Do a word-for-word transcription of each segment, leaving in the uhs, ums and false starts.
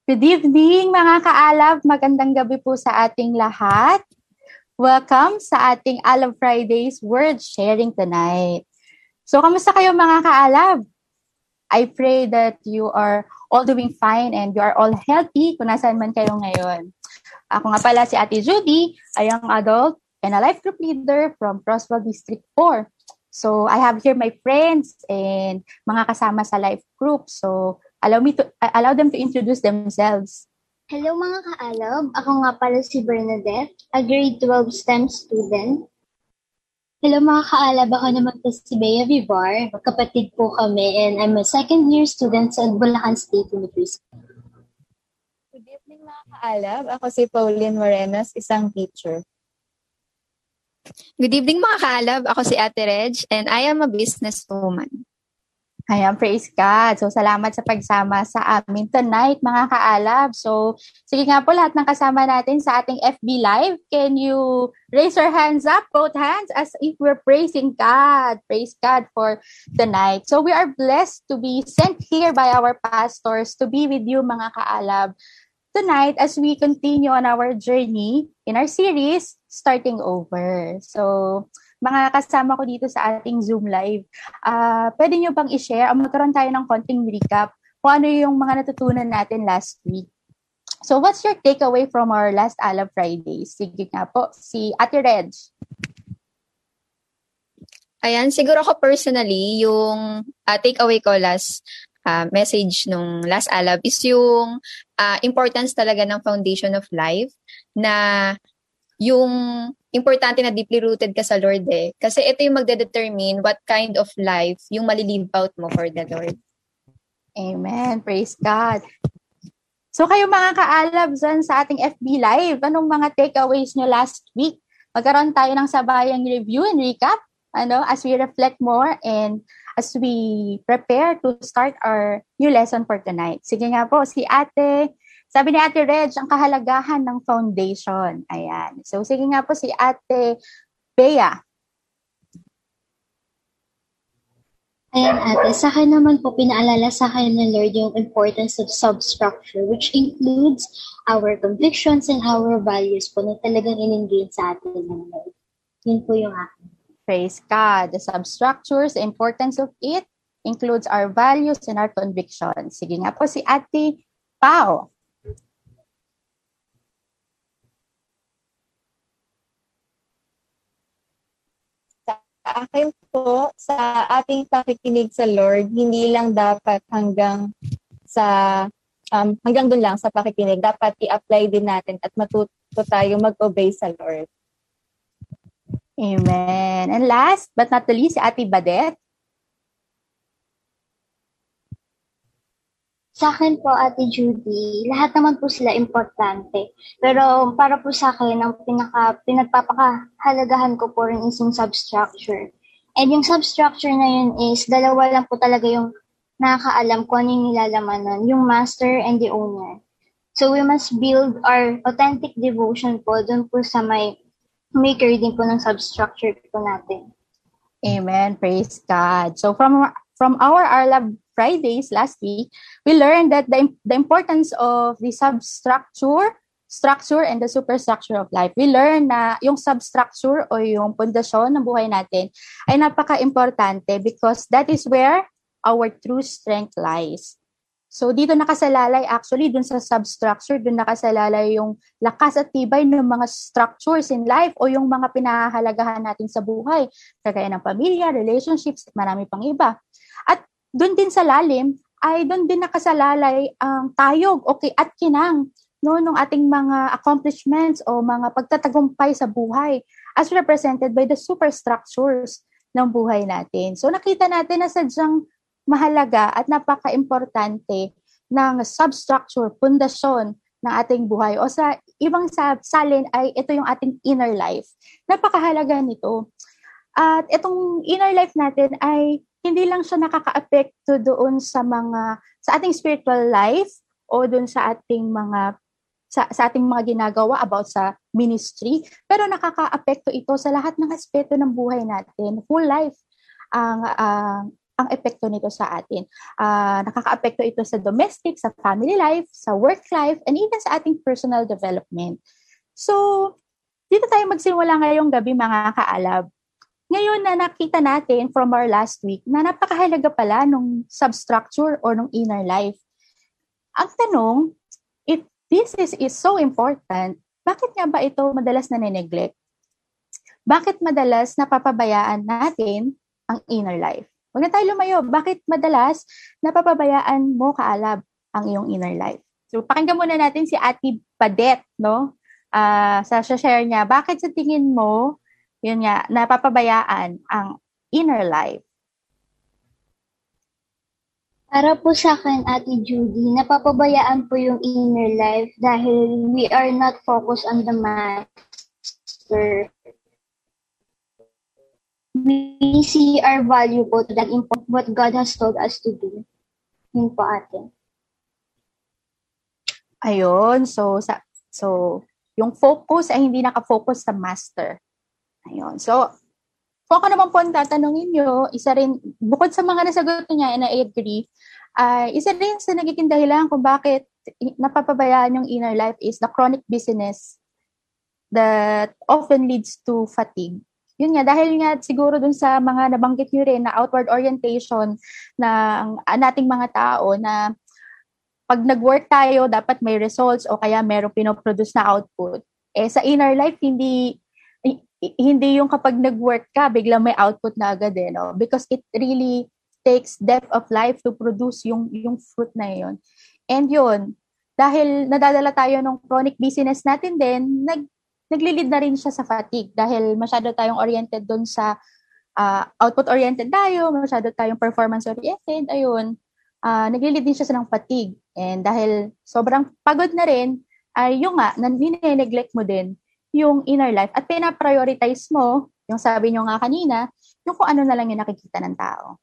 Good evening mga kaalab, magandang gabi po sa ating lahat. Welcome sa ating Alab Fridays Word Sharing tonight. So, kamusta kayo mga kaalab? I pray that you are all doing fine and you are all healthy kung nasaan man kayo ngayon. Ako nga pala si Ate Judy, a young adult and a life group leader from Crossville District four. So, I have here my friends and mga kasama sa life group. So, allow me to uh, allow them to introduce themselves. Hello mga kaalab, ako nga pala si Bernadette, a grade twelve STEM student. Hello mga kaalab, ako naman po si Bea Vivar, magkapatid po kami and I'm a second year student sa Bulacan State University. Good evening mga kaalab, ako si Pauline Morenos, isang teacher. Good evening mga kaalab, ako si Ate Reg and I am a businesswoman. Ayan, praise God. So, salamat sa pagsama sa amin tonight, mga kaalab. So, sige nga po lahat ng kasama natin sa ating F B Live. Can you raise your hands up, both hands, as if we're praising God. Praise God for tonight. So, we are blessed to be sent here by our pastors to be with you, mga kaalab, tonight as we continue on our journey in our series, Starting Over. So, mga kasama ko dito sa ating Zoom Live, uh, pwede nyo bang i-share o magkaroon tayo ng konting recap kung ano yung mga natutunan natin last week. So what's your takeaway from our last Alab Fridays? Sige nga po, si Ate Reg. Ayan, siguro ako personally, yung uh, takeaway ko last uh, message nung last Alab is yung uh, importance talaga ng foundation of life na yung importante na deeply rooted ka sa Lord eh. Kasi ito yung magde-determine what kind of life yung malilive out mo for the Lord. Amen. Praise God. So kayo mga kaalab dyan sa ating F B Live, anong mga takeaways nyo last week? Magkaroon tayo ng sabayang review and recap ano, as we reflect more and as we prepare to start our new lesson for tonight. Sige nga po, si Ate... Sabi ni Ate Reg, ang kahalagahan ng foundation. Ayan. So, sige nga po si Ate Bea. Ayan ate, sa akin naman po pinaalala sa akin ng Lord yung importance of substructure which includes our convictions and our values po na talagang in-engage sa atin ng Lord. Yun po yung akin. Praise God. The substructures, the importance of it includes our values and our convictions. Sige nga po si Ate Pao. Sa akin po, sa ating pakikinig sa Lord, hindi lang dapat hanggang sa um, hanggang doon lang sa pakikinig. Dapat i-apply din natin at matuto tayo mag-obey sa Lord. Amen. And last but not the least, si Ate Badet. Sa akin po, Ate Judy, lahat naman po sila importante. Pero para po sa akin, ang pinaka, pinagpapakahalagahan ko po rin is yung substructure. And yung substructure na yun is, dalawa lang po talaga yung nakakaalam kung ano yung nilalamanan, yung master and the owner. So we must build our authentic devotion po dun po sa may maker din po ng substructure po natin. Amen. Praise God. So from from our Alab Fridays last week, we learned that the, the importance of the substructure, structure, and the superstructure of life. We learned na yung substructure o yung pundasyon ng buhay natin ay napaka-importante because that is where our true strength lies. So dito nakasalalay actually dun sa substructure, dun nakasalalay yung lakas at tibay ng mga structures in life o yung mga pinahahalagahan natin sa buhay, kagaya ng pamilya, relationships, at marami pang iba. At doon din sa lalim ay doon din nakasalalay ang tayog okay, at kinang no, ng ating mga accomplishments o mga pagtatagumpay sa buhay as represented by the superstructures ng buhay natin. So nakita natin na sadyang mahalaga at napaka-importante ng substructure, pundasyon ng ating buhay. O sa ibang salin ay ito yung ating inner life. Napakahalaga nito. At itong inner life natin ay hindi lang siya nakaka-apekto doon sa mga sa ating spiritual life o doon sa ating mga sa, sa ating mga ginagawa about sa ministry, pero nakaka-apekto ito sa lahat ng aspeto ng buhay natin, full life. Ang uh, ang epekto nito sa atin. Uh, nakaka-apekto ito sa domestic, sa family life, sa work life, and even sa ating personal development. So, dito tayo magsimula ngayong gabi mga kaalab. Ngayon na nakita natin from our last week na napakahalaga pala nung substructure or nung inner life. Ang tanong, if this is, is so important, bakit nga ba ito madalas na neglect? Bakit madalas napapabayaan natin ang inner life? Huwag na tayo lumayo. Bakit madalas napapabayaan mo kaalab ang iyong inner life? So, pakinggan muna natin si Ate Padet, no? Uh, sa share niya, bakit sa tingin mo, yun nga, napapabayaan ang inner life? Para po sa akin, Ate Judy, napapabayaan po yung inner life dahil we are not focused on the master. We see our value po to that important what God has told us to do. Yun po, ate. Ayun, so sa so yung focus ay hindi naka-focus sa master. Ayun. So kung ako naman po ang tatanungin nyo, isa rin, bukod sa mga nasagot niya, and I agree, uh, isa rin sa nagiging dahilan kung bakit napapabayaan yung inner life is the chronic busyness that often leads to fatigue. Yun nga, dahil nga siguro dun sa mga nabanggit nyo rin na outward orientation ng nating mga tao na pag nag-work tayo, dapat may results o kaya merong pinoproduce na output. Eh, sa inner life, hindi hindi yung kapag nag-work ka, biglang may output na agad eh, no? Because it really takes depth of life to produce yung, yung fruit na yun. And yun, dahil nadadala tayo ng chronic busyness natin din, nag naglilid na rin siya sa fatigue dahil masyado tayong oriented doon sa uh, output-oriented tayo, masyado tayong performance-oriented, ayun, uh, naglilid din siya sa ng fatigue. And dahil sobrang pagod na rin, ay yung nga, nine-neglect mo din yung inner life at pina-prioritize mo, yung sabi nyo nga kanina, yung kung ano na lang yung nakikita ng tao.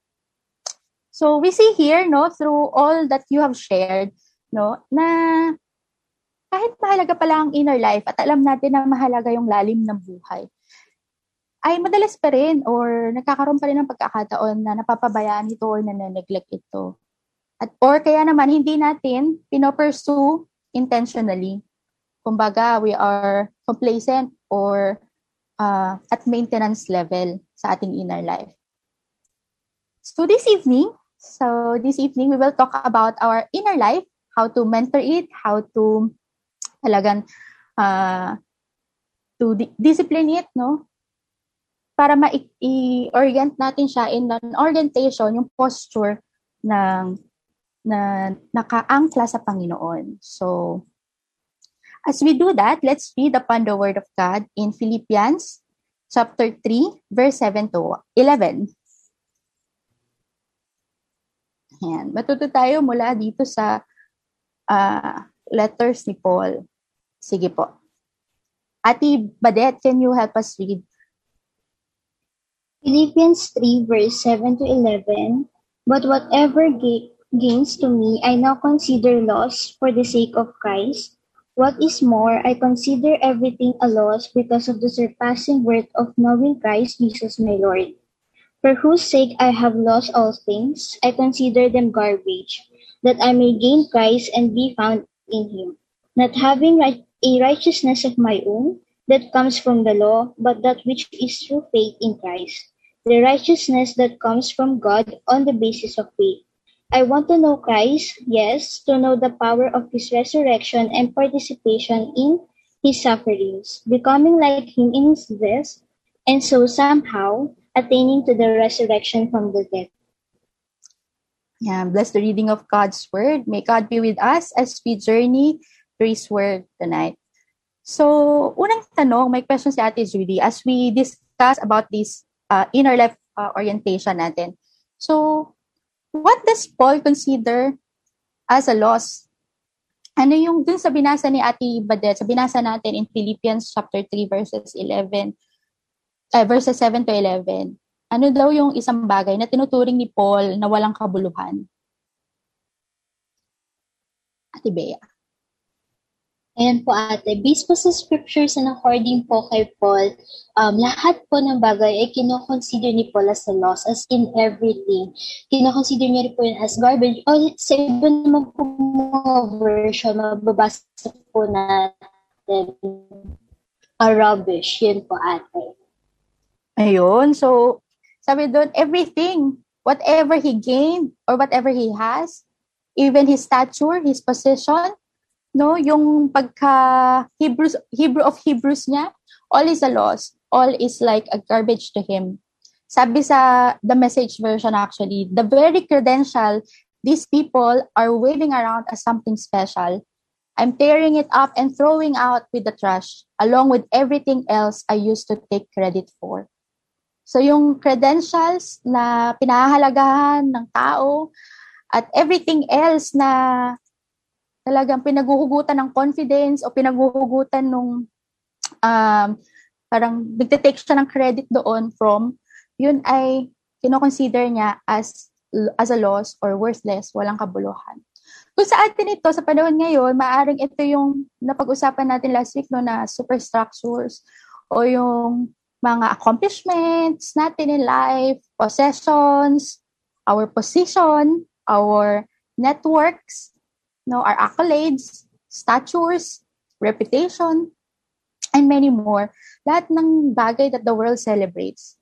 So we see here, no, through all that you have shared, no, na kahit mahalaga pala ang inner life at alam natin na mahalaga yung lalim ng buhay, ay madalas pa rin or nagkakaroon pa rin ng pagkakataon na napapabayaan ito or nane-neglect ito. At or kaya naman hindi natin pinopursue intentionally. Kumbaga, we are complacent or uh, at maintenance level sa ating inner life. So this evening, so this evening we will talk about our inner life, how to mentor it, how to talagang uh, to di- discipline it, no? Para ma-orient natin siya in an orientation, yung posture ng na nakaangkla sa Panginoon. So, as we do that, let's read upon the Word of God in Philippians chapter three, verse seven to eleven. Ayan. Matuto tayo mula dito sa uh, letters ni Paul. Sige po. Ate Badet, can you help us read? Philippians three, verse seven to eleven. But whatever ga- gains to me, I now consider loss for the sake of Christ. What is more, I consider everything a loss because of the surpassing worth of knowing Christ Jesus my Lord, for whose sake I have lost all things. I consider them garbage, that I may gain Christ and be found in him, not having right- a righteousness of my own that comes from the law, but that which is through faith in Christ, the righteousness that comes from God on the basis of faith. I want to know Christ, yes, to know the power of his resurrection and participation in his sufferings, becoming like him in his death, and so somehow attaining to the resurrection from the dead. Yeah, bless the reading of God's word. May God be with us as we journey through his word tonight. So, unang tanong, may question si Ate Judy as we discuss about this uh, inner life uh, orientation natin. So, what does Paul consider as a loss? Ano yung dun sa binasa ni Ate Badet, sa binasa natin in Philippians chapter three verses eleven, uh, verses seven to eleven. Ano daw yung isang bagay na tinuturing ni Paul na walang kabuluhan? Ate Bea. Ayan po ate, based po sa scriptures and according po kay Paul, um, lahat po ng bagay ay kinoconsider ni Paul as a loss, as in everything. Kinoconsider niya rin po yun as garbage. O sa iba naman po mga version, mababasa po natin a rubbish. Yun po ate. Ayun. So, sabi doon, everything, whatever he gained or whatever he has, even his stature, his position, no, yung pagka Hebrews Hebrew of Hebrews niya, all is a loss. All is like a garbage to him. Sabi sa the Message version actually, the very credential these people are waving around as something special. I'm tearing it up and throwing out with the trash, along with everything else I used to take credit for. So yung credentials na pinahahalagahan ng tao at everything else na talagang pinaguhugutan ng confidence o pinaguhugutan nung um, parang nagtitake siya ng credit doon from, yun ay kinoconsider niya as as a loss or worthless, walang kabuluhan. Kung sa atin ito, sa panahon ngayon, maaaring ito yung napag-usapan natin last week no, na superstructures o yung mga accomplishments natin in life, possessions, our position, our networks, no, our accolades, statures, reputation, and many more. Lahat ng bagay that the world celebrates.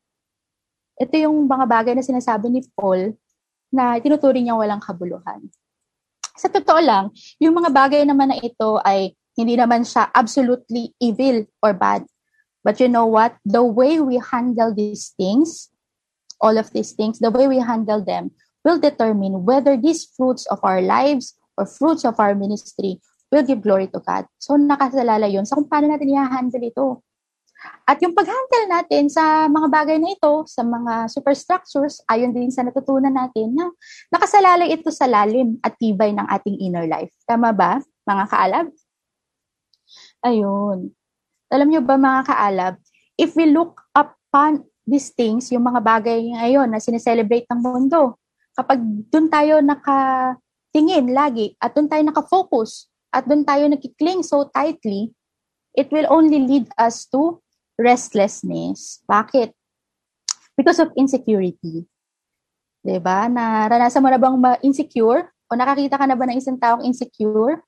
Ito yung mga bagay na sinasabi ni Paul na tinuturing niya walang kabuluhan. Sa totoo lang, yung mga bagay naman na ito ay hindi naman siya absolutely evil or bad. But you know what? The way we handle these things, all of these things, the way we handle them will determine whether these fruits of our lives or fruits of our ministry will give glory to God. So, nakasalala yun sa kung paano natin i-handle ito. At yung pag-handle natin sa mga bagay na ito, sa mga superstructures, ayon din sa natutunan natin na nakasalalay ito sa lalim at tibay ng ating inner life. Tama ba, mga kaalab? Ayun. Alam nyo ba, mga kaalab, if we look upon these things, yung mga bagay ngayon na sineselebrate ng mundo, kapag dun tayo naka tingin lagi at doon tayo nakafocus at doon tayo nakikling so tightly, it will only lead us to restlessness. Bakit? Because of insecurity. Diba? Naranasan mo na bang ma-insecure? O nakakita ka na ba ng isang taong insecure?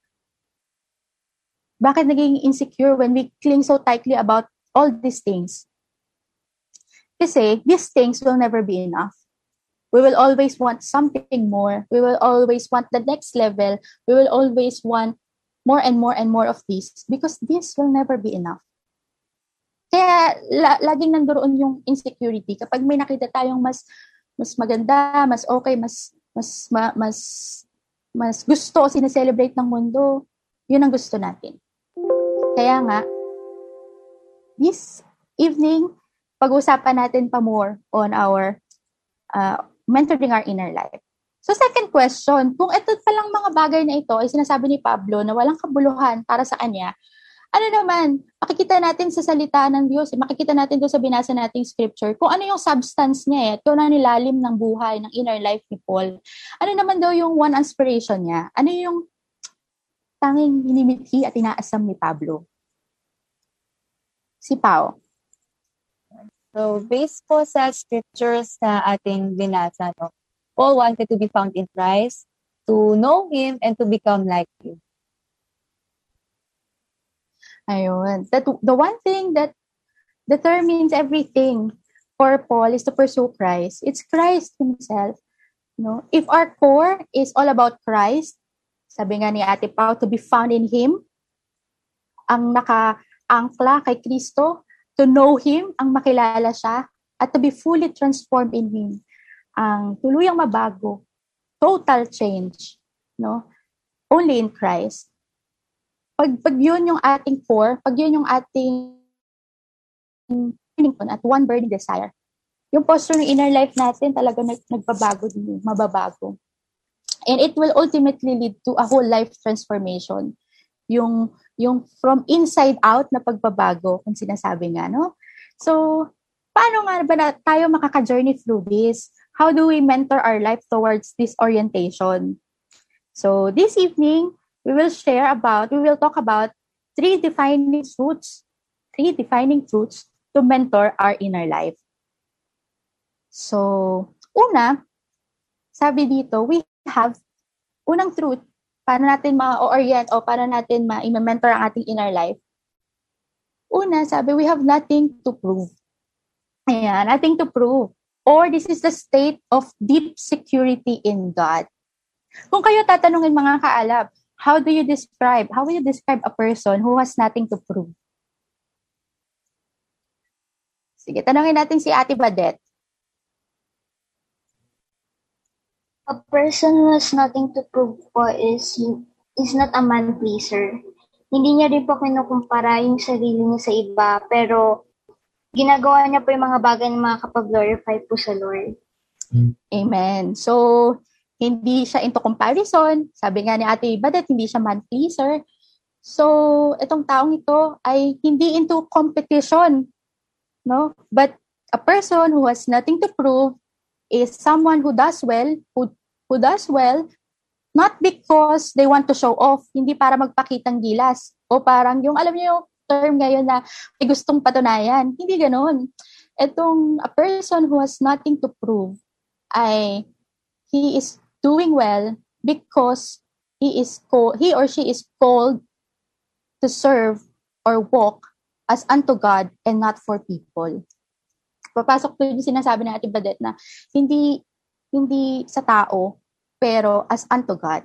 Bakit naging insecure when we cling so tightly about all these things? Kasi these things will never be enough. We will always want something more. We will always want the next level. We will always want more and more and more of this because this will never be enough. Kaya la- laging nandoon yung insecurity. Kapag may nakita tayong mas mas maganda, mas okay, mas mas ma, mas mas gusto sineselebrate ng mundo, yun ang gusto natin. Kaya nga, this evening, pag-usapan natin pa more on our uh, mentoring our inner life. So second question, kung ito palang mga bagay na ito ay sinasabi ni Pablo na walang kabuluhan para sa kanya, ano naman, makikita natin sa salita ng Diyos, eh, makikita natin doon sa binasa nating scripture, kung ano yung substance niya, eh, at kung ano nilalim ng buhay, ng inner life ni Paul. Ano naman daw yung one inspiration niya? Ano yung tanging hinimithi at inaasam ni Pablo? Si Pao. So, based po sa scriptures na ating binasa, no, Paul wanted to be found in Christ, to know Him, and to become like Him. Ayun. That, the one thing that determines everything for Paul is to pursue Christ. It's Christ Himself. No? If our core is all about Christ, sabi nga ni Ate Pao, to be found in Him, ang naka-angkla kay Kristo, to know Him, ang makilala siya, at to be fully transformed in Him. Ang tuluyang mabago, total change, no? Only in Christ. Pag, pag yun yung ating core, pag yun yung ating at one burning desire, yung posture ng inner life natin talaga nag, nagbabago din, mababago. And it will ultimately lead to a whole life transformation. Yung yung from inside out na pagbabago, kung sinasabi nga, no? So, paano nga ba na tayo makaka-journey through this? How do we mentor our life towards this orientation? So, this evening, we will share about, we will talk about three defining truths, three defining truths to mentor our inner life. So, una, sabi dito, we have unang truth, paano natin ma-orient o paano natin ma-mentor ang ating inner life. Una, sabi, we have nothing to prove. Ayan, nothing to prove. Or this is the state of deep security in God. Kung kayo tatanungin mga kaalab, how do you describe, how will you describe a person who has nothing to prove? Sige, tanungin natin si Ate Badette. A person who has nothing to prove po is is not a man pleaser. Hindi niya rin po kinukumpara yung sarili niya sa iba, pero ginagawa niya po yung mga bagay na makakapag-glorify po sa Lord. Amen. So, hindi siya into comparison. Sabi nga ni Ate Badette, hindi siya man pleaser. So, itong taong ito ay hindi into competition, no? But a person who has nothing to prove is someone who does well, who who does well, not because they want to show off, hindi para magpakitang gilas, o parang yung, alam niyo yung term ngayon na may gustong patunayan. Hindi ganoon. Itong a person who has nothing to prove ay he is doing well because he is called, he or she is called to serve or walk as unto God and not for people. Papasok po yung sinasabi ng Ate Badette na hindi hindi sa tao, pero as unto God.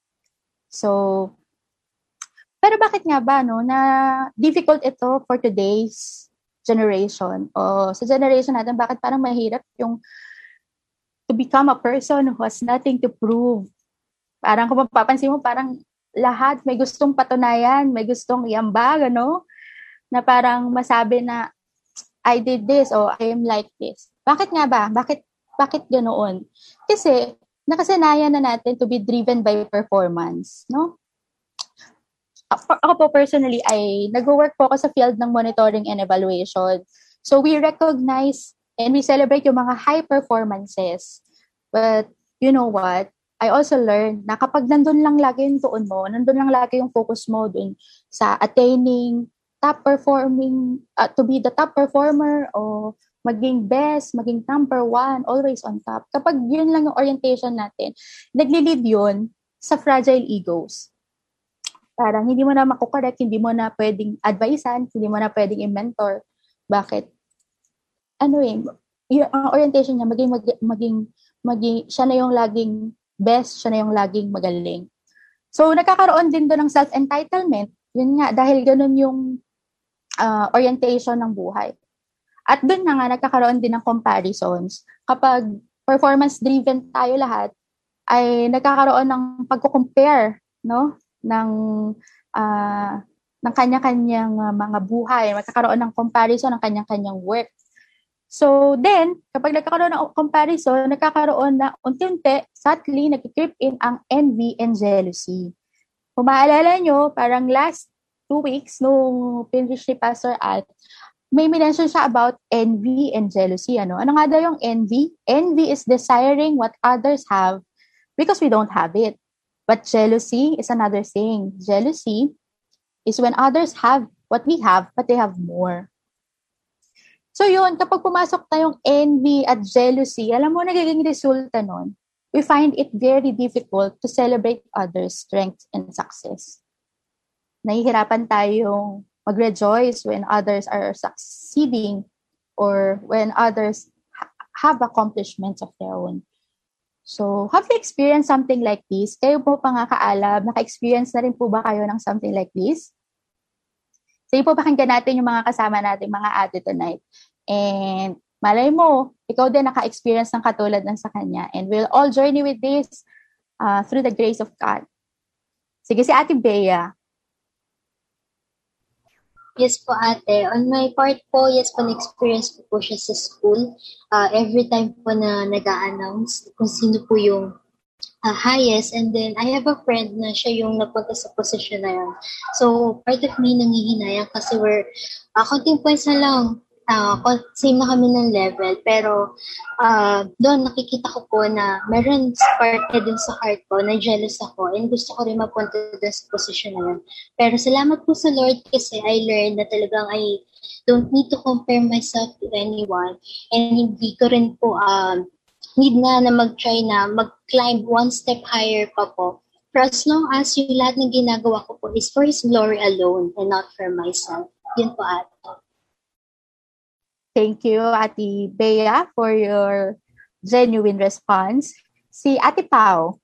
So, pero bakit nga ba, no, na difficult ito for today's generation? O sa generation natin, bakit parang mahirap yung to become a person who has nothing to prove? Parang kung mapapansin mo, parang lahat may gustong patunayan, may gustong iambag, ano? Na parang masabi na, I did this or I am like this. Bakit nga ba? Bakit bakit ganoon? Kasi nakasanayan na natin to be driven by performance, no? Ako, ako po personally ay nag-work po ako sa field ng monitoring and evaluation. So we recognize and we celebrate yung mga high performances. But you know what? I also learned na kapag nandun lang lagi yung tuon mo, nandun lang lagi yung focus mo dun sa attaining top performing, uh, to be the top performer o maging best, maging number one, always on top. Kapag yun lang yung orientation natin, nagli-lead yun sa fragile egos. Parang hindi mo na makukorek, hindi mo na pwedeng advisean, hindi mo na pwedeng i-mentor. Bakit? Ano eh, yung ang orientation niya, maging, maging, maging, maging, siya na yung laging best, siya na yung laging magaling. So, nagkakaroon din doon ng self-entitlement. Yun nga, dahil ganun yung uh, orientation ng buhay. At doon na nga, nagkakaroon din ng comparisons. Kapag performance-driven tayo lahat, ay nagkakaroon ng pagko-compare, no? Ng, uh, ng kanya-kanyang uh, mga buhay. Magkakaroon ng comparison ng kanya-kanyang work. So then, kapag nagkakaroon ng comparison, nagkakaroon na unti-unti, subtly, nag-creep in ang envy and jealousy. Kung maalala nyo, parang last two weeks, nung finish ni Pastor At, may mention siya about envy and jealousy. Ano? Ano nga daw yung envy? Envy is desiring what others have because we don't have it. But jealousy is another thing. Jealousy is when others have what we have, but they have more. So yun, kapag pumasok tayong envy at jealousy, alam mo, nagiging resulta nun, we find it very difficult to celebrate others' strength and success. Nahihirapan tayong mag-rejoice when others are succeeding or when others ha- have accomplishments of their own. So, have you experienced something like this? Kayo po pa nga kaalab, naka-experience na rin po ba kayo ng something like this? Sige po, pakinggan natin yung mga kasama natin, mga ate tonight. And malay mo, ikaw din naka-experience ng katulad ng sa kanya. And we'll all journey with this uh, through the grace of God. Sige, si Ate Bea. Yes po ate. On my part po, yes po, na-experience ko po siya sa school. Uh, every time po na nag-a-announce kung sino po yung uh, highest. And then, I have a friend na siya yung napunta sa position na yun. So, part of me nangihinayang kasi we're, uh, konting points na lang, uh, same na kami ng level, pero uh, doon nakikita ko po na meron part na dun sa heart ko na jealous ako and gusto ko rin mapunta dun sa posisyon na yun. Pero salamat po sa Lord kasi I learned na talagang I don't need to compare myself to anyone and hindi ko rin po um, need na na mag-try na mag-climb one step higher pa po. For as long as yung lahat ng ginagawa ko po is for His glory alone and not for myself. Yun po, ate. Thank you, Ate Bea, for your genuine response. Si Ate Pao.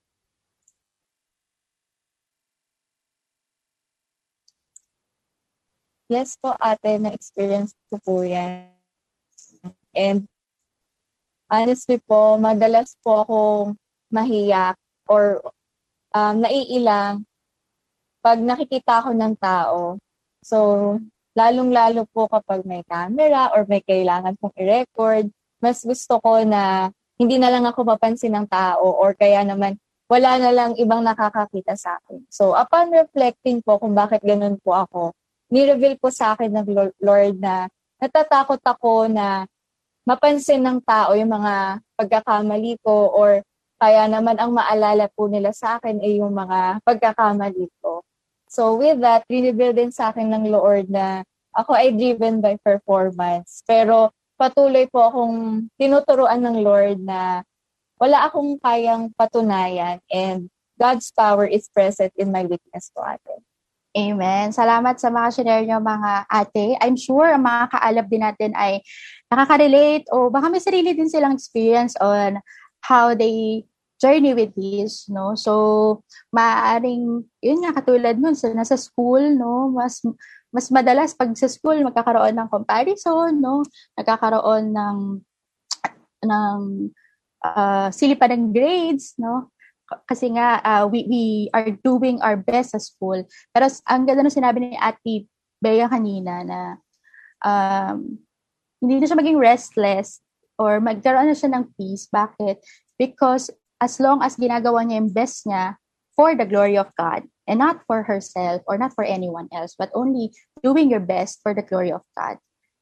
Yes po, ate, na-experience ko po yan. And honestly po, madalas po akong mahiyak or um, naiilang pag nakikita ako ng tao. So, lalong-lalo po kapag may camera or may kailangan pong i-record, mas gusto ko na hindi na lang ako mapansin ng tao or kaya naman wala na lang ibang nakakakita sa akin. So, upon reflecting po kung bakit ganun po ako, ni-reveal po sa akin ng Lord na natatakot ako na mapansin ng tao yung mga pagkakamali ko or kaya naman ang maalala po nila sa akin ay yung mga pagkakamali ko. So with that, re-reveal din sa akin ng Lord na ako ay driven by performance. Pero patuloy po akong tinuturuan ng Lord na wala akong kayang patunayan and God's power is present in my weakness po, ate. Amen. Salamat sa mga share nyo, mga ate. I'm sure ang mga kaalab din natin ay nakaka-relate o baka may sarili din silang experience on how they journey with this, no? So, maaaring, yun nga, katulad nun, so, nasa school, no? Mas, mas madalas pag sa school, magkakaroon ng comparison, no? Nagkakaroon ng, ng uh, silipan ng grades, no? Kasi nga, uh, we, we are doing our best sa school. Pero ang ganda na sinabi ni Ate Bea kanina na um, hindi na siya maging restless or magkaroon na siya ng peace. Bakit? Because as long as ginagawa niya yung best niya for the glory of God and not for herself or not for anyone else, but only doing your best for the glory of God.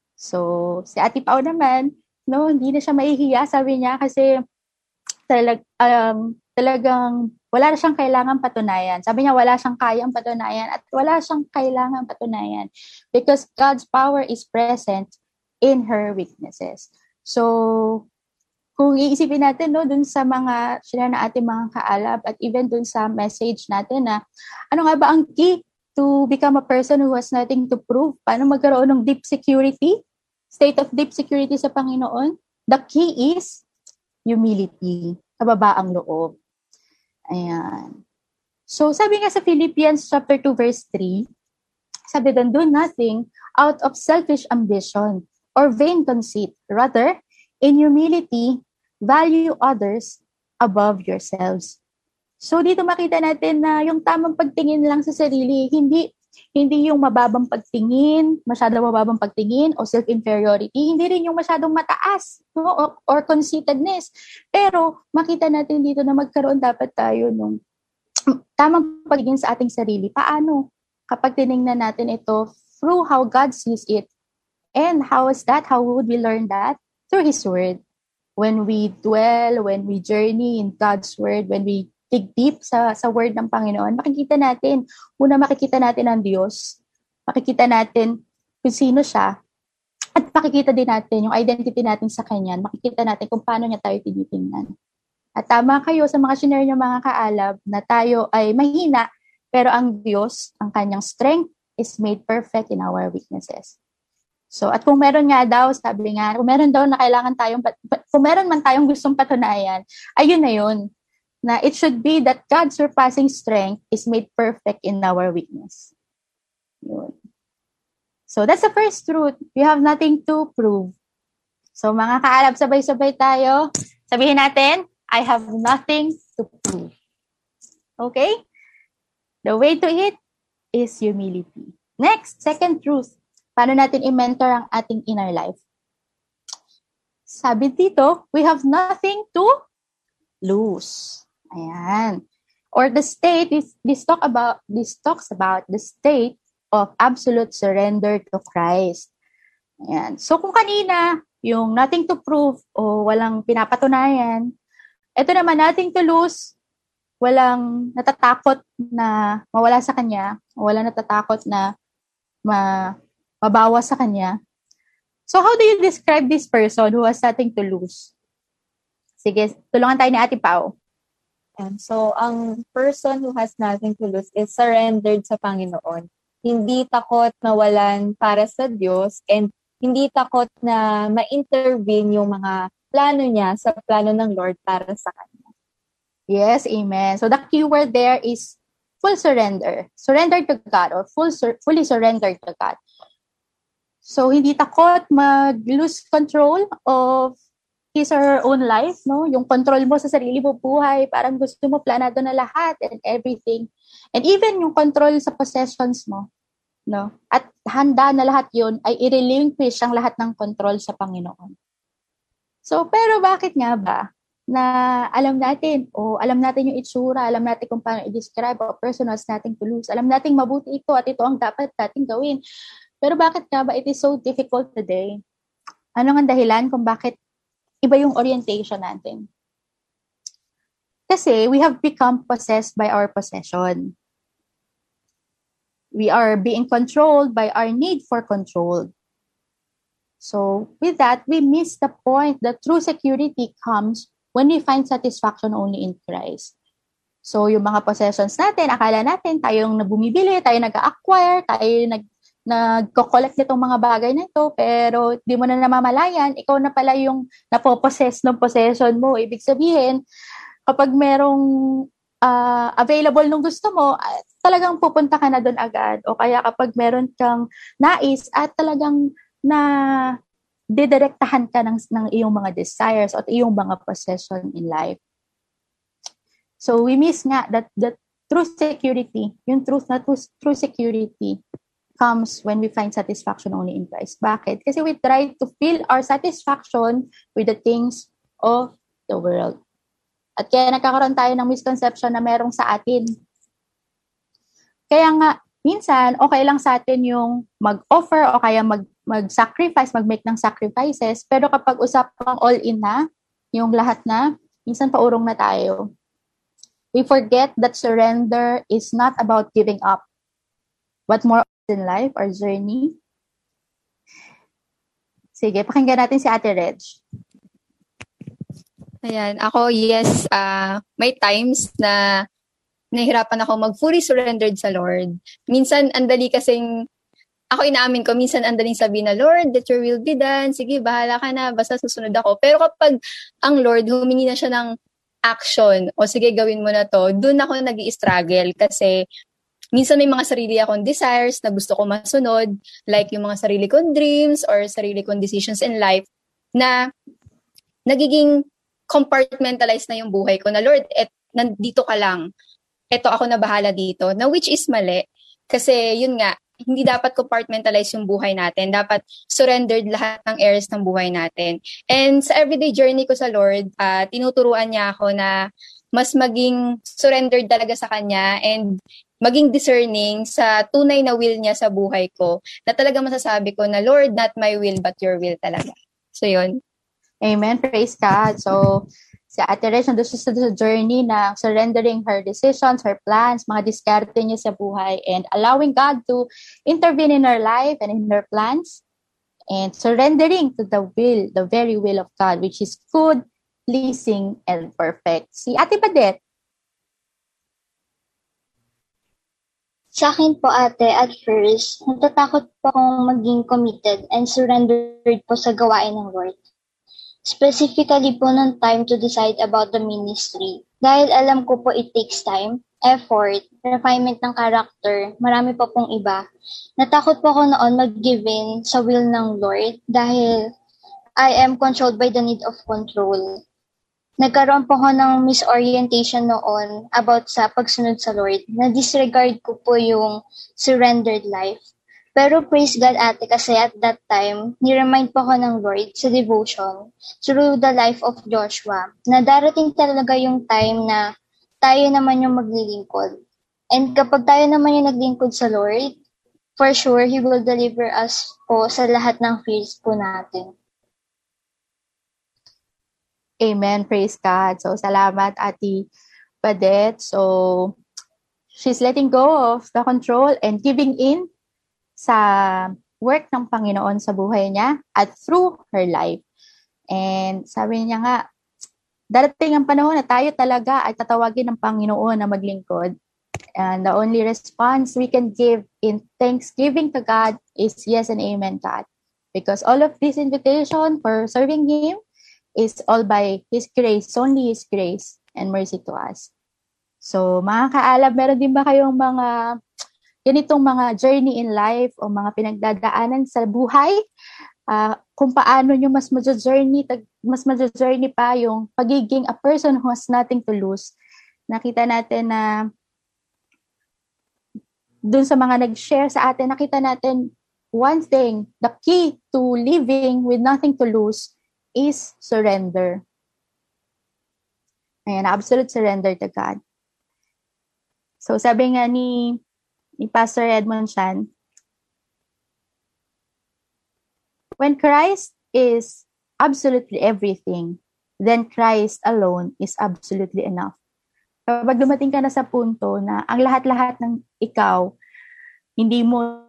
So, si Ate Pao naman, no, hindi na siya mahihiya, sabi niya, kasi talag, um, talagang wala na siyang kailangan patunayan. Sabi niya, wala siyang kayang patunayan at wala siyang kailangan patunayan because God's power is present in her weaknesses. So, kung iisipin natin, no, dun sa mga share na ating mga kaalab at even dun sa message natin na ano nga ba ang key to become a person who has nothing to prove? Paano magkaroon ng deep security? State of deep security sa Panginoon? The key is humility, kababaang loob. Ayan. So, sabi nga sa Philippians chapter two verse three, sabi doon, do nothing out of selfish ambition or vain conceit. Rather, in humility, value others above yourselves. So, dito makita natin na yung tamang pagtingin lang sa sarili, hindi hindi yung mababang pagtingin, masyadong mababang pagtingin o self-inferiority, hindi rin yung masyadong mataas, no? or, or conceitedness. Pero makita natin dito na magkaroon dapat tayo nung tamang pagtingin sa ating sarili. Paano? Kapag tinignan natin ito through how God sees it. And how is that? How would we learn that? Through His Word. When we dwell, when we journey in God's Word, when we dig deep sa sa word ng Panginoon, makikita natin, una makikita natin ang Diyos, makikita natin kung sino siya, at makikita din natin yung identity natin sa Kanya, makikita natin kung paano niya tayo tinitingnan. At tama kayo sa mga shinare niyo mga kaalab na tayo ay mahina, pero ang Diyos, ang Kanyang strength is made perfect in our weaknesses. So, at kung meron nga daw, sabi nga, kung meron daw na kailangan tayong, kung meron man tayong gustong patunayan, ayun na yun. Na it should be that God's surpassing strength is made perfect in our weakness. Yun. So, that's the first truth. You have nothing to prove. So, mga kaalab, sabay-sabay tayo. Sabihin natin, I have nothing to prove. Okay? The way to it is humility. Next, second truth. Paano natin i-mentor ang ating inner life? Sabi dito, we have nothing to lose. Ayan. Or the state, this, this, talk about, this talks about the state of absolute surrender to Christ. Ayan. So kung kanina, yung nothing to prove o walang pinapatunayan, ito naman, nothing to lose, walang natatakot na mawala sa kanya, walang natatakot na ma mabawas sa kanya. So how do you describe this person who has nothing to lose? Sige, tulungan tayo ni Ate Pao. And so, ang person who has nothing to lose is surrendered sa Panginoon. Hindi takot mawalan para sa Diyos and hindi takot na ma-intervene yung mga plano niya sa plano ng Lord para sa kanya. Yes, amen. So the key word there is full surrender. Surrender to God or full sur- fully surrender to God. So hindi takot mag-lose control of his or her own life, no? Yung control mo sa sarili mo buhay, parang gusto mo planado na lahat and everything. And even yung control sa possessions mo, no? At handa na lahat yun ay i-relinquish ang lahat ng control sa Panginoon. So, pero bakit nga ba na alam natin, o alam natin yung itsura, alam natin kung paano i-describe a person who has nothing to lose, alam natin mabuti ito at ito ang dapat natin gawin. Pero bakit nga ba it is so difficult today? Ano ang dahilan kung bakit iba yung orientation natin? Kasi we have become possessed by our possession. We are being controlled by our need for control. So with that, we miss the point that true security comes when we find satisfaction only in Christ. So yung mga possessions natin, akala natin tayong nabumibili, tayo nag-acquire, tayo nag nagko-collect nitong mga bagay na ito, pero di mo na namamalayan, ikaw na pala yung napopossess ng possession mo. Ibig sabihin, kapag merong uh, available nung gusto mo, uh, talagang pupunta ka na doon agad. O kaya kapag meron kang nais at talagang na didirektahan ka ng, ng iyong mga desires at iyong mga possession in life. So we miss nga that, that true security, yung truth na true, true security, comes when we find satisfaction only in Christ. Bakit? Kasi we try to fill our satisfaction with the things of the world. At kaya nagkakaroon tayo ng misconception na merong sa atin. Kaya nga, minsan, okay lang sa atin yung mag-offer o kaya mag, mag-sacrifice, mag-make ng sacrifices. Pero kapag usapang all-in na, yung lahat na, minsan paurong na tayo. We forget that surrender is not about giving up, but more in life, our journey. Sige, pakinggan natin si Ate Reg. Ayan, ako, yes, uh, may times na nahihirapan ako mag-fully surrendered sa Lord. Minsan, andali kasing, ako inaamin ko, minsan andaling sabihin na, Lord, that your will be done. Sige, bahala ka na, basta susunod ako. Pero kapag ang Lord, humingi na siya ng action, o sige, gawin mo na to, dun ako nag-i-struggle kasi minsan may mga sarili akong desires na gusto ko masunod, like yung mga sarili kong dreams or sarili kong decisions in life na nagiging compartmentalized na yung buhay ko na, Lord, et, nandito ka lang. Eto ako na bahala dito. Na which is mali. Kasi yun nga, hindi dapat compartmentalize yung buhay natin. Dapat surrendered lahat ng areas ng buhay natin. And sa everyday journey ko sa Lord, uh, tinuturuan niya ako na mas maging surrendered talaga sa Kanya and maging discerning sa tunay na will niya sa buhay ko, na talaga masasabi ko na, Lord, not my will, but your will talaga. So, yun. Amen. Praise God. So, si Ate Reg, nandun siya sa journey na surrendering her decisions, her plans, mga diskarte niya sa buhay, and allowing God to intervene in her life and in her plans, and surrendering to the will, the very will of God, which is good, pleasing, and perfect. Si Ate Padet. Sa akin po, ate, at first, natatakot po akong maging committed and surrendered po sa gawain ng Lord. Specifically po nung time to decide about the ministry. Dahil alam ko po it takes time, effort, refinement ng character, marami pa pong iba. Natakot po ako noon mag-give in sa will ng Lord dahil I am controlled by the need of control. Nagkaroon po ako ng misorientation noon about sa pagsunod sa Lord. Na-disregard ko po yung surrendered life. Pero praise God, ate, kasi at that time, ni-remind po ako ng Lord sa devotion through the life of Joshua na darating talaga yung time na tayo naman yung maglilingkod. And kapag tayo naman yung naglingkod sa Lord, for sure, He will deliver us po sa lahat ng fears po natin. Amen. Praise God. So, salamat, Ate Padet. So, she's letting go of the control and giving in sa work ng Panginoon sa buhay niya at through her life. And sabi niya nga, darating ang panahon na tayo talaga ay tatawagin ng Panginoon na maglingkod. And the only response we can give in thanksgiving to God is yes and amen, God. Because all of this invitation for serving Him is all by His grace, only His grace and mercy to us. So, mga kaalab, meron din ba kayong mga ganitong mga journey in life o mga pinagdadaanan sa buhay? Uh, kung paano nyo mas ma-journey, mas ma-journey pa yung pagiging a person who has nothing to lose. Nakita natin na dun sa mga nag-share sa atin, nakita natin one thing, the key to living with nothing to lose is surrender. Ayan, absolute surrender to God. So sabi nga ni, ni Pastor Edmond Chan, when Christ is absolutely everything, then Christ alone is absolutely enough. Kapag dumating ka na sa punto na ang lahat-lahat ng ikaw, hindi mo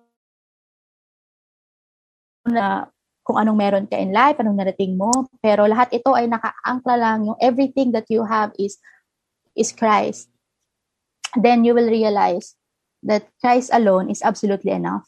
na kung anong meron ka in life, anong narating mo, pero lahat ito ay nakaangkla lang, yung everything that you have is is Christ. Then you will realize that Christ alone is absolutely enough.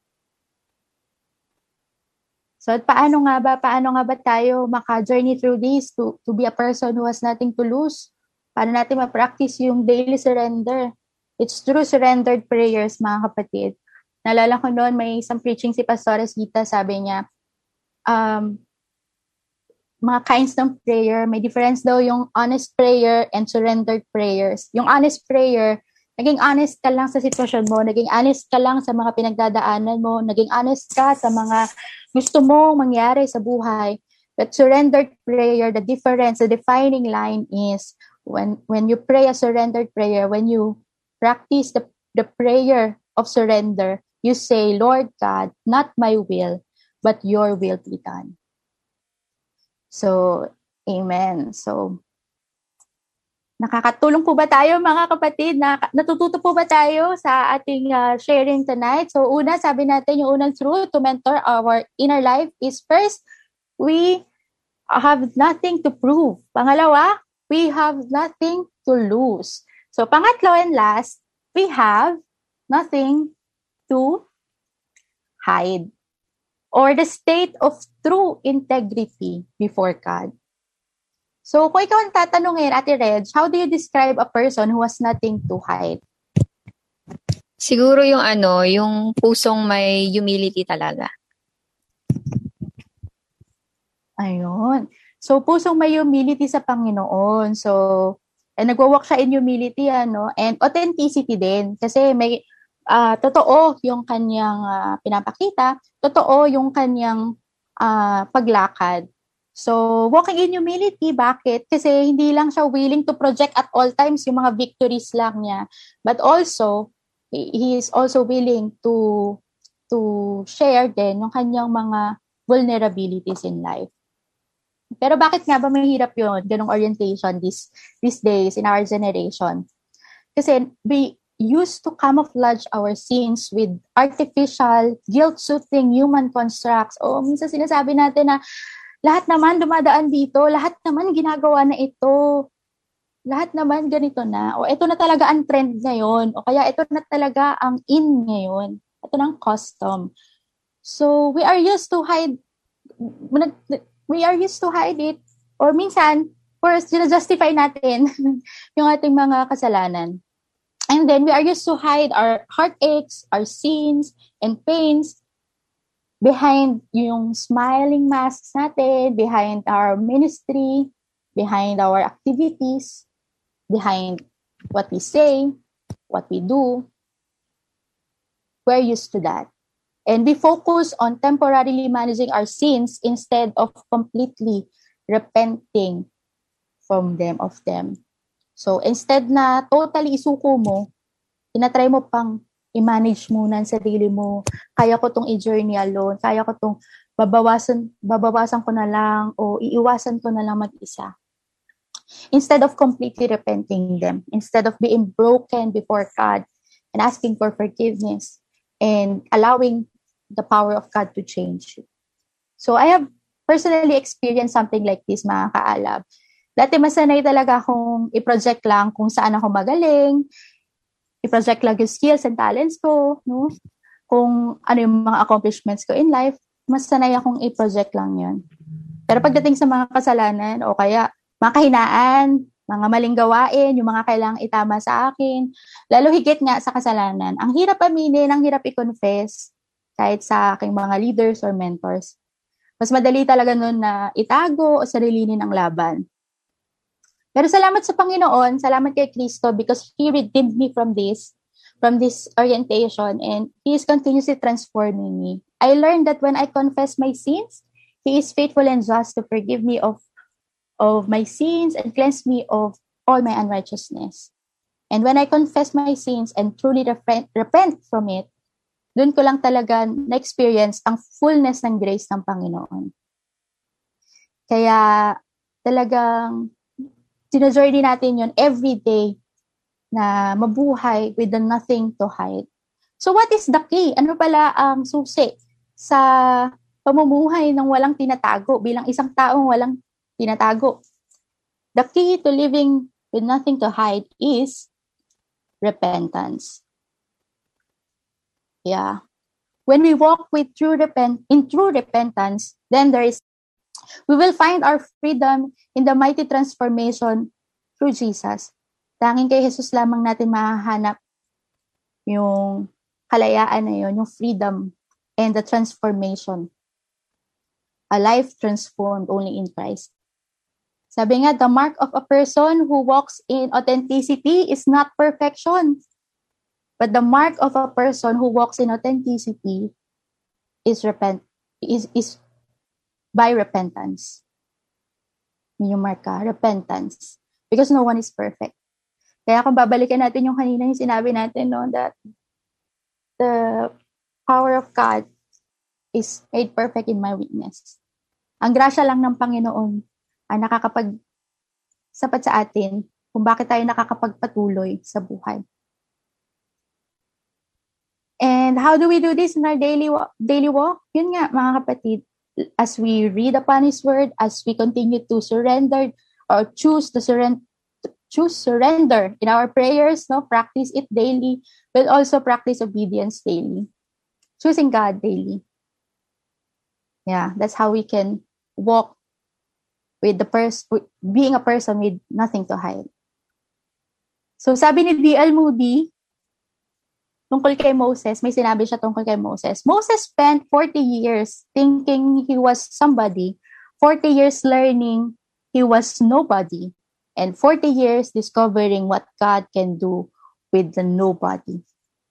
So, paano nga ba, paano nga ba tayo maka-journey through this to, to be a person who has nothing to lose? Paano natin ma-practice yung daily surrender? It's through surrendered prayers, mga kapatid. Naalala ko noon, may isang preaching si Pastor Gita, sabi niya, um, mga kinds ng prayer, may difference daw yung honest prayer and surrendered prayers. Yung honest prayer, naging honest ka lang sa sitwasyon mo, naging honest ka lang sa mga pinagdadaanan mo, naging honest ka sa mga gusto mo mangyari sa buhay. But surrendered prayer, the difference, the defining line is when when you pray a surrendered prayer, when you practice the, the prayer of surrender, you say, Lord God, not my will, but your will be done. So, amen. So, nakakatulong po ba tayo mga kapatid? Na, natututo po ba tayo sa ating uh, sharing tonight? So una, sabi natin yung unang truth to mentor our inner life is first, we have nothing to prove. Pangalawa, we have nothing to lose. So pangatlo and last, we have nothing to hide. Or the state of true integrity before God. So, kung ikaw ang tatanungin, Ate Reg, how do you describe a person who has nothing to hide? Siguro yung ano, yung pusong may humility talaga. Ayun. So, pusong may humility sa Panginoon. So, eh, nagwa-walk siya in humility, ano, and authenticity din. Kasi may, uh, totoo yung kanyang uh, pinapakita, totoo yung kanyang uh, paglakad. So, walking in humility, bakit? Kasi hindi lang siya willing to project at all times yung mga victories lang niya. But also, he is also willing to to share din yung kanyang mga vulnerabilities in life. Pero bakit nga ba mahirap yun, ganong orientation this, these days in our generation? Kasi we used to camouflage our sins with artificial, guilt-soothing human constructs. O minsan sinasabi natin na lahat naman dumadaan dito, lahat naman ginagawa na ito, lahat naman ganito na, o ito na talaga ang trend ngayon, o kaya ito na talaga ang in ngayon, ito na ang custom. So, we are used to hide, we are used to hide it, or minsan, first, justify natin yung ating mga kasalanan. And then, we are used to hide our heartaches, our sins, and pains, behind yung smiling masks natin, behind our ministry, behind our activities, behind what we say, what we do. We're used to that. And we focus on temporarily managing our sins instead of completely repenting from them, of them. So instead na totally isuko mo, tinatry mo pang i-manage muna ang sarili mo. Kaya ko tong i-journey alone. Kaya ko tong babawasan, babawasan ko na lang o iiwasan ko na lang mag-isa. Instead of completely repenting them, instead of being broken before God and asking for forgiveness and allowing the power of God to change you. So I have personally experienced something like this, mga kaalab. Dati masanay talaga akong i-project lang kung saan ako magaling, i-project lang yung skills and talents ko, no? Kung ano yung mga accomplishments ko in life, mas sanay akong i-project lang yun. Pero pagdating sa mga kasalanan, o kaya mga kahinaan, mga maling gawain, yung mga kailangang itama sa akin, lalo higit nga sa kasalanan, ang hirap aminin, ang hirap i-confess, kahit sa aking mga leaders or mentors. Mas madali talaga nun na itago o sarilinin ang laban. Pero salamat sa Panginoon, salamat kay Kristo because He redeemed me from this, from this orientation, and He is continuously transforming me. I learned that when I confess my sins, He is faithful and just to forgive me of, of my sins and cleanse me of all my unrighteousness. And when I confess my sins and truly repent, repent from it, doon ko lang talaga na-experience ang fullness ng grace ng Panginoon. Kaya talagang sino-journey natin yun every day na mabuhay with the nothing to hide. So what is the key? Ano pala ang susi sa pamumuhay ng walang tinatago bilang isang taong walang tinatago? The key to living with nothing to hide is repentance. Yeah. When we walk with true repent in true repentance, then there is we will find our freedom in the mighty transformation through Jesus. Tanging kay Jesus lamang natin mahahanap yung kalayaan na yun, yung freedom and the transformation. A life transformed only in Christ. Sabi nga, the mark of a person who walks in authenticity is not perfection. But the mark of a person who walks in authenticity is repent is is by repentance. Yun yung mark ka, repentance. Because no one is perfect. Kaya kung babalikan natin yung kanina yung sinabi natin, no, that the power of God is made perfect in my weakness. Ang grasya lang ng Panginoon ang nakakapag sapat sa atin kung bakit tayo nakakapagpatuloy sa buhay. And how do we do this in our daily walk? Daily walk? Yun nga, mga kapatid, as we read upon His Word, as we continue to surrender or choose to surrender, choose surrender in our prayers, no, practice it daily, but also practice obedience daily. Choosing God daily. Yeah, that's how we can walk with the person, being a person with nothing to hide. So sabi ni D L Moody, tungkol kay Moses, may sinabi siya tungkol kay Moses. Moses spent forty years thinking he was somebody, forty years learning he was nobody, and forty years discovering what God can do with the nobody.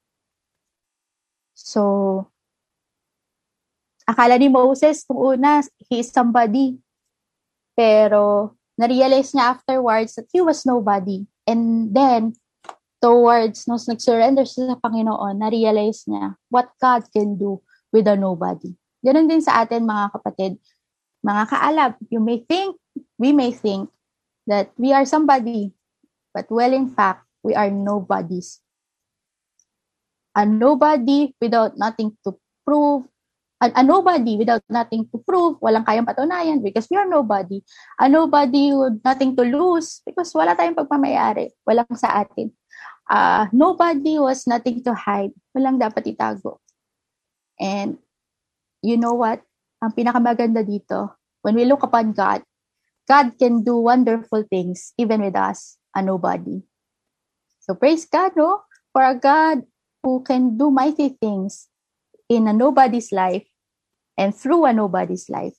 So, akala ni Moses, nung una, he is somebody. Pero, na-realize niya afterwards that he was nobody. And then, towards nung nag-surrender siya sa Panginoon, na-realize niya what God can do with a nobody. Ganun din sa atin, mga kapatid, mga kaalab. You may think, we may think that we are somebody, but well, in fact, we are nobodies. A nobody without nothing to prove. A, a nobody without nothing to prove. Walang kayang patunayan because we are nobody. A nobody with nothing to lose because wala tayong pagmamayari. Walang sa atin. Uh, nobody was nothing to hide. Walang dapat itago. And you know what? Ang pinakamaganda dito, when we look upon God, God can do wonderful things even with us, a nobody. So praise God, no? For a God who can do mighty things in a nobody's life and through a nobody's life.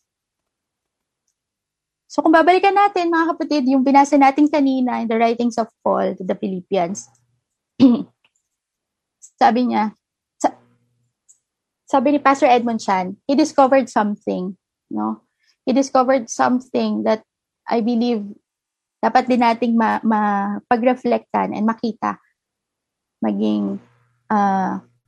So kung babalikan natin, mga kapatid, yung binasa natin kanina in the writings of Paul to the Philippians, sabi niya, sa, sabi ni Pastor Edmund Chan, he discovered something, no? He discovered something that I believe dapat din nating ma, ma pag-reflectan and makita, maging uh,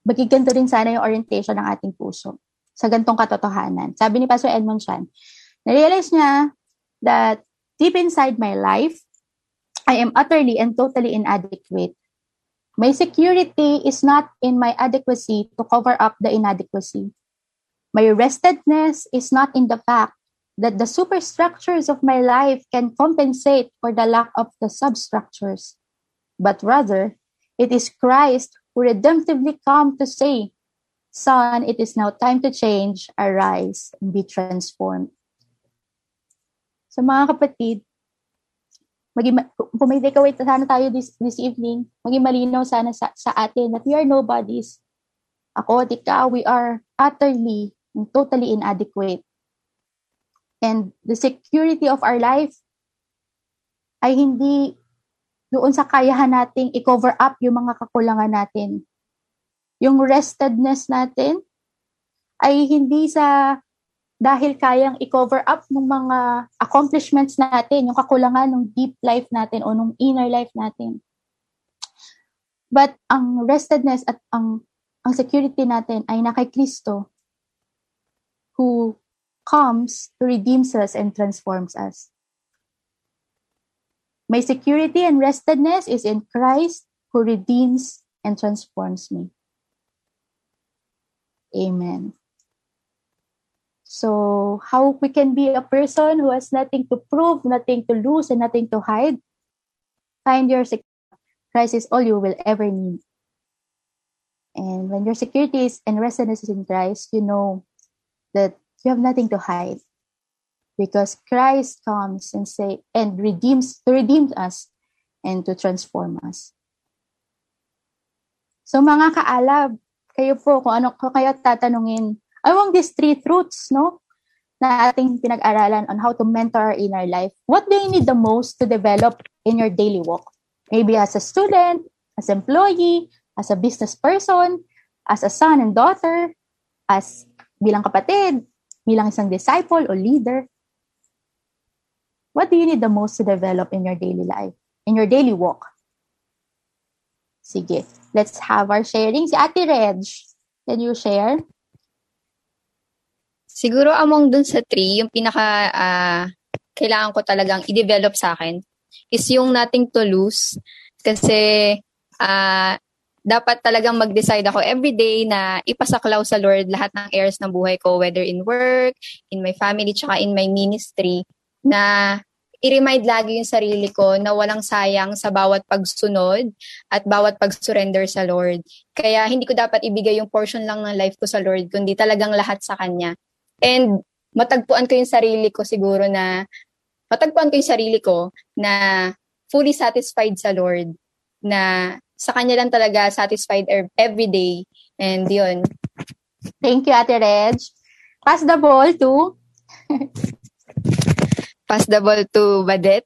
maging ganito din sana yung orientation ng ating puso sa gantong katotohanan. Sabi ni Pastor Edmond Chan, na-realize niya that deep inside my life, I am utterly and totally inadequate. My security is not in my adequacy to cover up the inadequacy. My restedness is not in the fact that the superstructures of my life can compensate for the lack of the substructures, but rather, it is Christ who redemptively come to say, Son, it is now time to change, arise, and be transformed. So mga kapatid, maging, kung may takeaway sana tayo this, this evening, maging malinaw sana sa, sa atin that we are nobodies. Ako at ikaw, we are utterly and totally inadequate. And the security of our life ay hindi doon sa kayahan nating i-cover up yung mga kakulangan natin. Yung restedness natin ay hindi sa dahil kayang i-cover up ng mga accomplishments natin, yung kakulangan ng deep life natin o ng inner life natin. But ang restedness at ang ang security natin ay na kay Kristo who comes to redeem us and transforms us. My security and restedness is in Christ who redeems and transforms me. Amen. So, how we can be a person who has nothing to prove, nothing to lose, and nothing to hide? Find your security. Christ is all you will ever need. And when your security is and restedness is in Christ, you know that you have nothing to hide. Because Christ comes and say and redeems to redeem us and to transform us. So mga kaalab, kayo po kung ano kung kayo tatanungin, among these three truths, no, na ating pinag-aralan on how to mentor our inner life, what do you need the most to develop in your daily walk? Maybe as a student, as an employee, as a business person, as a son and daughter, as bilang kapatid, bilang isang disciple o leader. What do you need the most to develop in your daily life, in your daily walk? Sige, let's have our sharing. Si Ate Reg, can you share? Siguro among dun sa three, yung pinaka uh, kailangan ko talagang i-develop sa akin is yung nothing to lose. Kasi uh, dapat talagang mag-decide ako everyday na ipasaklaw sa Lord lahat ng areas ng buhay ko, whether in work, in my family, tsaka in my ministry, na i-remind lagi yung sarili ko na walang sayang sa bawat pagsunod at bawat pag-surrender sa Lord. Kaya hindi ko dapat ibigay yung portion lang ng life ko sa Lord, kundi talagang lahat sa Kanya. And matagpuan ko yung sarili ko siguro na, matagpuan ko yung sarili ko na fully satisfied sa Lord, na sa Kanya lang talaga satisfied every day. And yun. Thank you, Ate Reg. Pass the ball to... Pass the ball to Badet.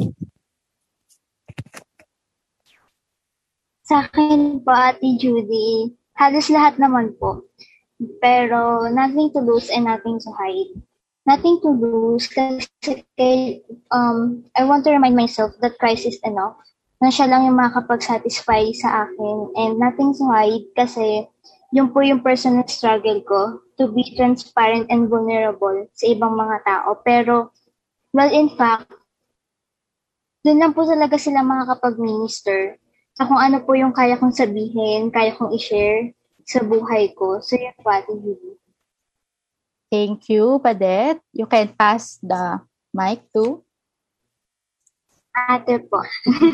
Sa akin po, Ate Judy, halos lahat naman po. Pero nothing to lose and nothing to hide. Nothing to lose kasi um, I want to remind myself that Christ is enough. Na siya lang yung makakapag-satisfy sa akin. And nothing to hide kasi yun po yung personal struggle ko to be transparent and vulnerable sa ibang mga tao. Pero well, in fact, dun lang po talaga sila makakapag-minister sa kung ano po yung kaya kong sabihin, kaya kong i-share sa buhay ko. So, yun po, Ate Judy. Thank you, Padet. You can pass the mic to... Ate po.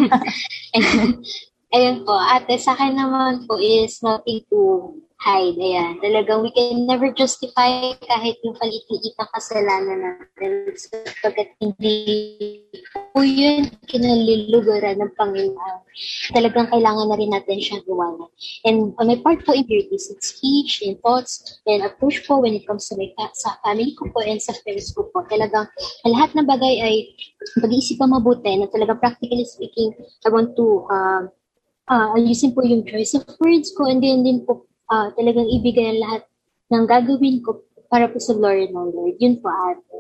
Ayun po, ate, sa akin naman po is nothing to hide. Ayan, talagang we can never justify kahit yung palit-liit ang kasalanan natin. Sapagkat hindi po yun kinalulugaran ng Panginoon. Talagang kailangan na rin natin siyang iwanan. And on my part po, impurities in speech, in thoughts, and approach po when it comes to my fa- sa family ko po and sa friends ko po. Talagang lahat ng bagay ay pag-iisip pa mabuti na talagang practically speaking, I want to uh, uh, ayusin po yung choice of words ko and then din po uh, talagang ibigay ang lahat ng gagawin ko para po sa glory ng Lord. Yun po, ate.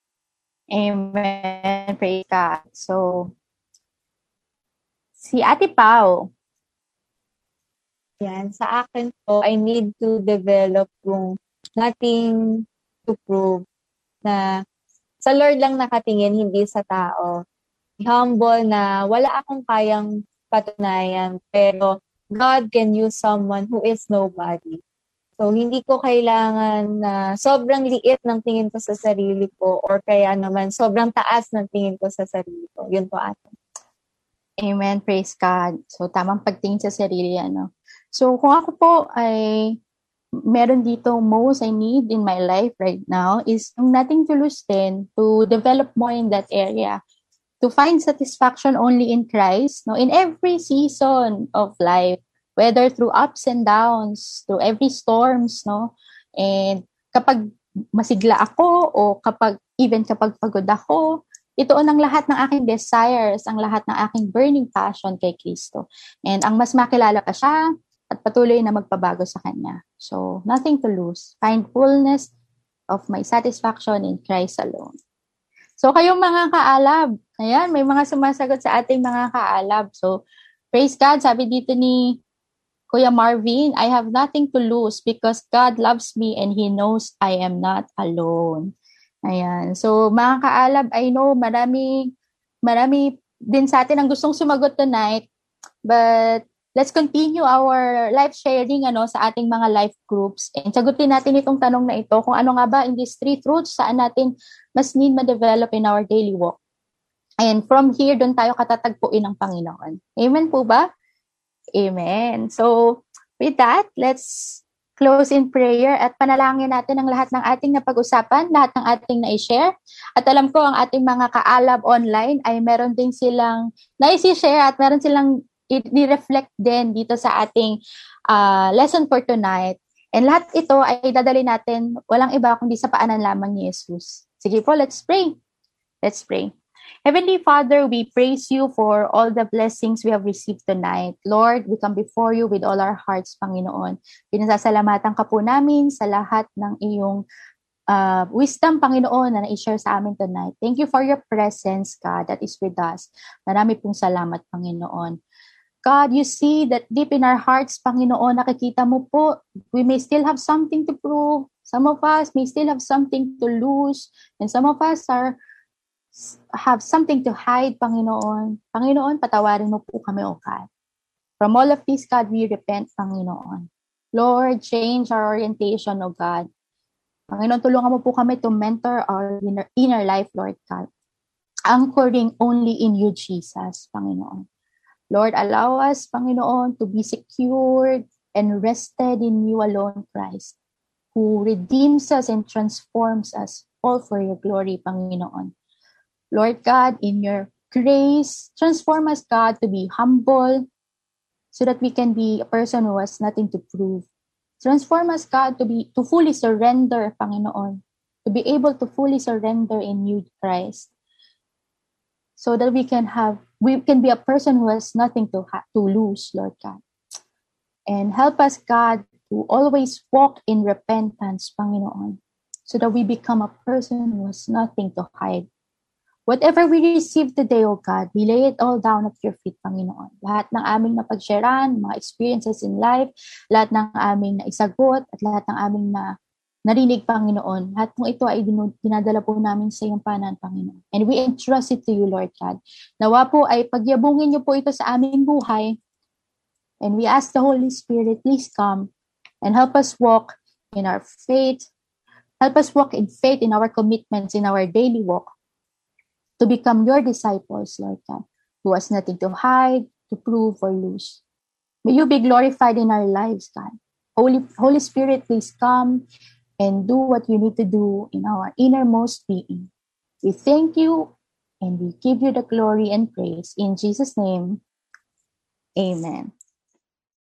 Amen. Praise God. So, si Ate Pao. Yan. Sa akin po, I need to develop yung nothing to prove na sa Lord lang nakatingin, hindi sa tao. Humble na wala akong kayang patunayan, pero God can use someone who is nobody. So, hindi ko kailangan na sobrang liit ng tingin ko sa sarili ko or kaya naman sobrang taas ng tingin ko sa sarili ko. Yun po atin. Amen. Praise God. So, tamang pagtingin sa sarili, ano. So, kung ako po ay meron dito most I need in my life right now is nothing to lose then to develop more in that area. To find satisfaction only in Christ, no, in every season of life. Whether through ups and downs, through every storms, no? And kapag masigla ako o kapag even kapag pagod ako, ito ang lahat ng aking desires, ang lahat ng aking burning passion kay Kristo. And ang mas makilala ka siya at patuloy na magpabago sa Kanya. So, nothing to lose. Find fullness of my satisfaction in Christ alone. So, kayong mga kaalab, ayan, may mga sumasagot sa ating mga kaalab. So, praise God, sabi dito ni Kuya Marvin, I have nothing to lose because God loves me and He knows I am not alone. Ayan. So, mga kaalab, I know marami, marami din sa atin ang gustong sumagot tonight. But, let's continue our life sharing ano, sa ating mga life groups. And sagutin natin itong tanong na ito, kung ano nga ba in these three truths, saan natin mas need ma-develop in our daily walk. And from here, doon tayo katatagpuin ng Panginoon. Amen po ba? Amen. So, with that, let's close in prayer at panalangin natin ang lahat ng ating napag-usapan, lahat ng ating na-share. At alam ko, ang ating mga kaalab online ay meron din silang na-share at meron silang i-reflect din dito sa ating uh, lesson for tonight. And lahat ito ay dadali natin, walang iba kundi sa paanan lamang ni Jesus. Sige po, let's pray. Let's pray. Heavenly Father, we praise you for all the blessings we have received tonight. Lord, we come before you with all our hearts, Panginoon. Pinasasalamatan ka po namin sa lahat ng iyong uh, wisdom, Panginoon, na na-share sa amin tonight. Thank you for your presence, God, that is with us. Marami pong salamat, Panginoon. God, you see that deep in our hearts, Panginoon, nakikita mo po, we may still have something to prove. Some of us may still have something to lose. And some of us are have something to hide, Panginoon. Panginoon, patawarin mo po kami, O God. From all of this, God, we repent, Panginoon. Lord, change our orientation, O God. Panginoon, tulungan mo po kami to mentor our inner, inner life, Lord God. Anchoring only in you, Jesus, Panginoon. Lord, allow us, Panginoon, to be secured and rested in you alone, Christ, who redeems us and transforms us, all for your glory, Panginoon. Lord God, in your grace, transform us, God, to be humble so that we can be a person who has nothing to prove. Transform us, God, to be to fully surrender, Panginoon, to be able to fully surrender in you, Christ, so that we can have, we can be a person who has nothing to ha- to lose, Lord God. And help us, God, to always walk in repentance, Panginoon, so that we become a person who has nothing to hide. Whatever we receive today, O God, we lay it all down at your feet, Panginoon. Lahat ng aming napagsharean, mga experiences in life, lahat ng aming naisagot, at lahat ng aming na narinig, Panginoon, lahat ng ito ay dinadala po namin sa iyong panan, Panginoon. And we entrust it to you, Lord God. Nawa po ay pagyabungin niyo po ito sa aming buhay. And we ask the Holy Spirit, please come and help us walk in our faith. Help us walk in faith in our commitments, in our daily walk, to become your disciples, Lord God, who has nothing to hide, to prove, or lose. May you be glorified in our lives, God. Holy, Holy Spirit, please come and do what you need to do in our innermost being. We thank you and we give you the glory and praise. In Jesus' name, amen.